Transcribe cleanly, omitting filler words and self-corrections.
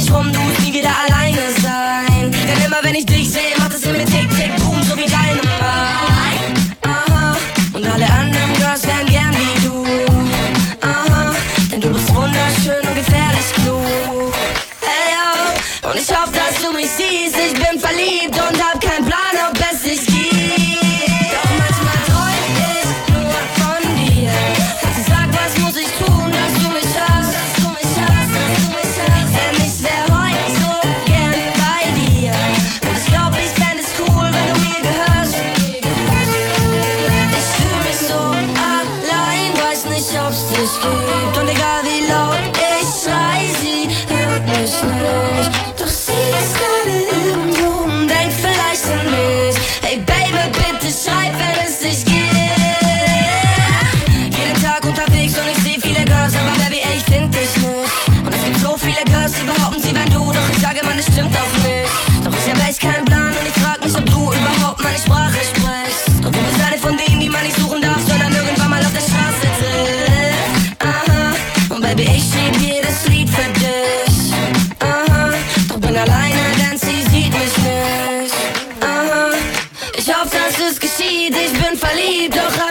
mich rum, du musst nie wieder alleine sein. Denn immer wenn ich dich sehe, macht es in mir tick, tick, boom, so wie Dynamite. Aha, und alle anderen Girls wären gern wie du. Aha, denn du bist wunderschön und gefährlich klug. Hey, yo, und ich hoffe, dass du mich siehst. Ich bin verliebt und hab keinen Plan, ob es dich gibt. Doch manchmal träum ich nur von dir. Also sag, was muss ich tun, dass du mich hast, dass du mich hast, dass du mich hast. Denn ich wär heute so gern bei dir. Und ich glaub, ich fänd es cool, wenn du mir gehörst. Ich fühl mich so allein, weiß nicht, ob's dich gibt. Und egal wie laut ich schrei, sie hört mich nicht. Doch sie ist gerade irgendwo und denkt vielleicht an mich. Hey Baby, bitte schreib, wenn es dich gibt. Jeden Tag unterwegs und ich seh viele Girls, aber Baby, ey, ich find dich nicht. Und es gibt so viele Girls, die behaupten, sie wären du. Doch ich sage, man, es stimmt auch nicht. Doch ich hab echt keinen Plan und ich frag mich, ob du überhaupt meine Sprache sprichst. Doch du bist eine von denen, die man nicht suchen darf, sondern irgendwann mal auf der Straße trifft. Aha, und Baby, ich schrieb jedes Lied für dich. Aha, doch bin alleine, denn sie sieht mich nicht. Aha, ich hoffe, dass es geschieht, ich bin verliebt, doch